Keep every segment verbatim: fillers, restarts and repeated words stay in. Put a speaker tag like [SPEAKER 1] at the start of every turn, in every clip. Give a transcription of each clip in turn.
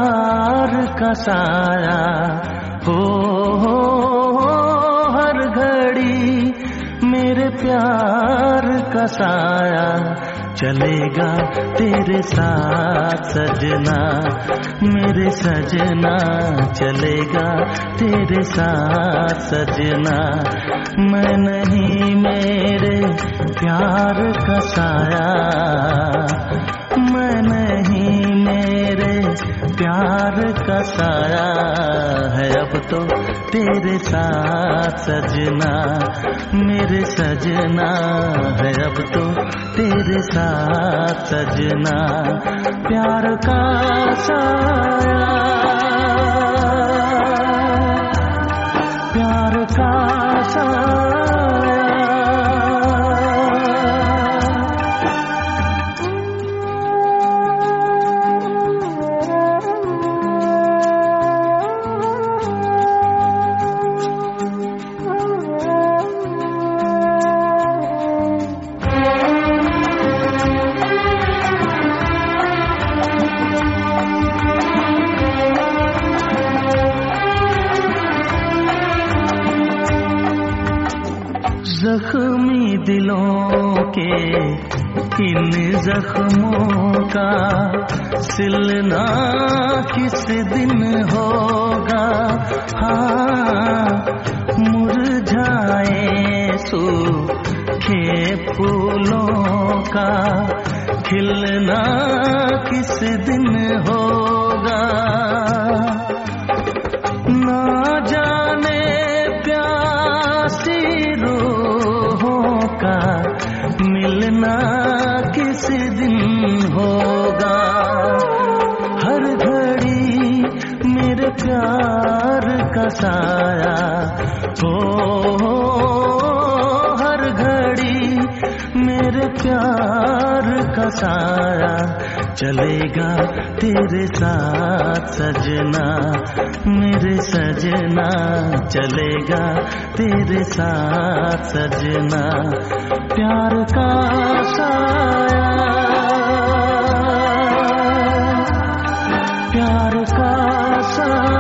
[SPEAKER 1] प्यार का साया हो, हो, हो हर घड़ी मेरे प्यार का साया चलेगा तेरे साथ सजना, मेरे सजना चलेगा तेरे साथ सजना। मैं नहीं मेरे प्यार का साया, मैं नहीं मेरे प्यार का साया है अब तो तेरे साथ सजना, मेरे सजना है अब तो तेरे साथ सजना। प्यार का साया, प्यार का साया। जख्मी दिलों के इन जख्मों का सिलना किस दिन होगा। हाँ, मुरझाए सूखे फूलों का खिलना किस दिन होगा। ना जाने प्यासी रूहों का मिलना किस दिन होगा। हर घड़ी मेरे प्यार का साया हो, हर घड़ी मेरे प्यार का साया चलेगा तेरे साथ सजना, मेरे सजना चलेगा तेरे साथ सजना। प्यार का साया, प्यार का साया।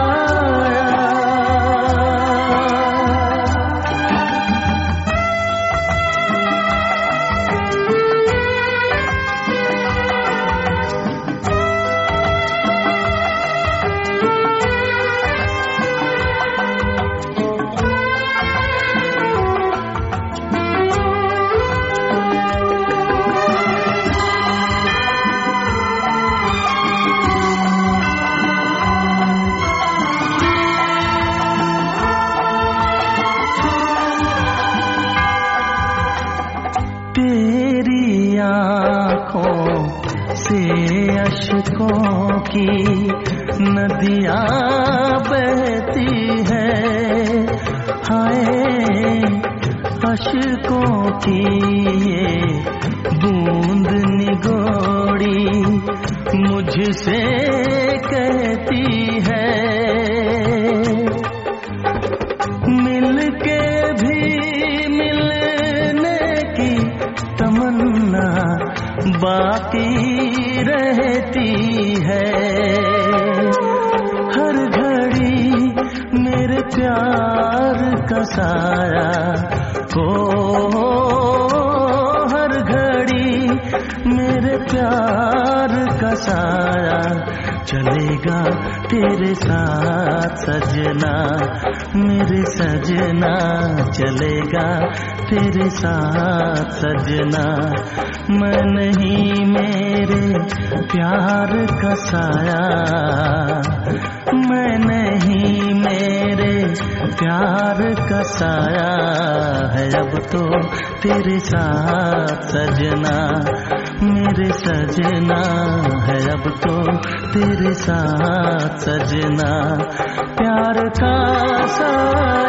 [SPEAKER 1] तेरी आँखों से अश्कों की नदियाँ बहती है। हाय अश्कों की ये बूंद निगोड़ी मुझसे कहती है, मिलके भी मिलने की तमन्ना बाकी रहती है। हर घड़ी मेरे प्यार का साया हो, हर घड़ी मेरे प्यार का साया चलेगा तेरे साथ सजना, मेरे सजना चलेगा तेरे साथ सजना। मैं नहीं मेरे प्यार का साया, मैं नहीं मेरे प्यार का साया है अब तो तेरे साथ सजना, मेरे सजना है अब तो तेरे साथ सजना। प्यार का साया।